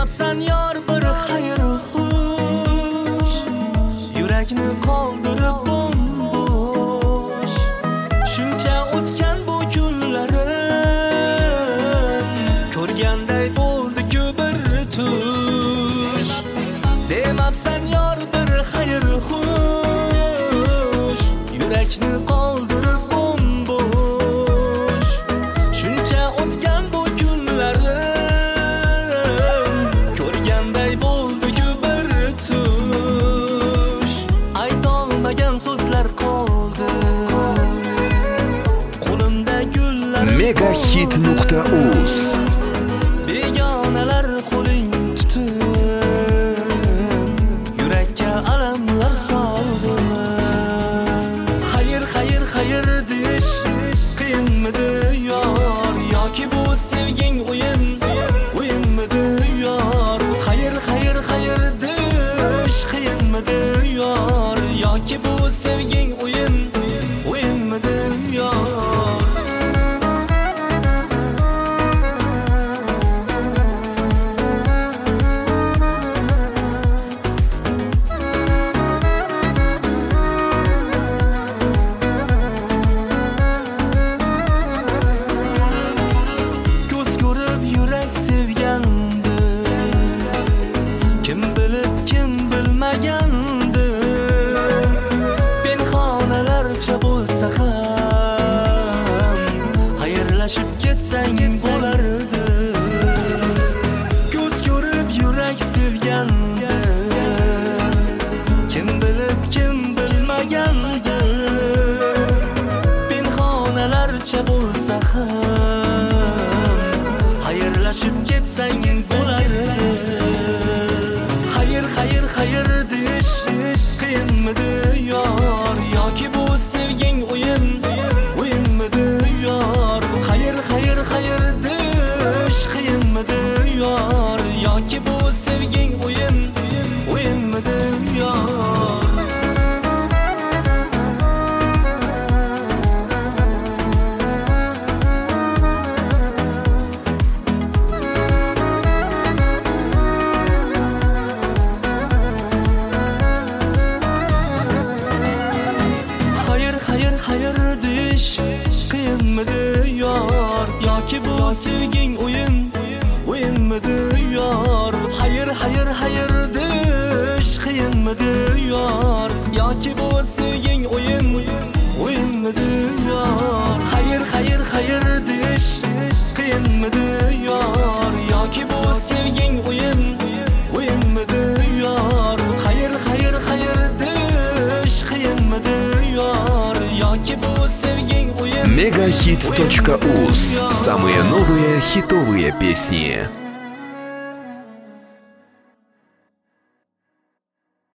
Demabsan yor bir xayr xush, yurakni qoldirib bombosh. Shuncha o'tgan bu kunlarim, ko'rganday bo'ldi-ku bir tush. Demabsan yor bir xayr xush, yurakni qoldirib bombosh. Shuncha o'tgan bu kunlarim, ko'rganday bo'ldi-ku bir tush. Aytolmagan so'zlar qoldi, qo'limda gullar. Megahit.uz Begonalar qo'ling tutib, yurakka alamlar soldi. Xayr, xayr, xayr deyish qiyinmidi yor, yoki bu sevging o'yin, o'yinmidi yor. Xayr, xayr, xayr deyish qiyinmidi yor, yoki bu sevging o'yin, o'yinmidi yor. Ko'z ko'rib yurak sevgandi, kim bilib kim bilmagandi. Pinhonalarcha bo'lsa ham xayrlashib ketsang bo'lardi. Ko'z ko'rib yurak sevgandi, kim bilib kim bilmagandi. Pinhonalarcha bo'lsa ham xayrlashib ketsang bo'lardi. Xayr, xayr, xayr deyish qiyinmidi yor, yoki bu sevging o'yin, o'yinmidi yor. Xayr, xayr, xayr deyish qiyinmidi yor, yoki bu sevging o'yin, o'yinmidi yor. Xayr, xayr, xayr deyish qiyinmidi yor, yoki bu sevging o'yin, o'yinmidi yor. Xayr, xayr, xayr deyish qiyinmidi yor, yoki bu sevging o'yin, o'yinmidi yor. Xayr, xayr, xayr deyish qiyinmidi yor, yoki bu sevging o'yin, o'yinmidi yor. Xayr, xayr, xayr deyish qiyinmidi yor, yoki bu sevging o'yin. Megahit.uz. Самые новые хитовые песни.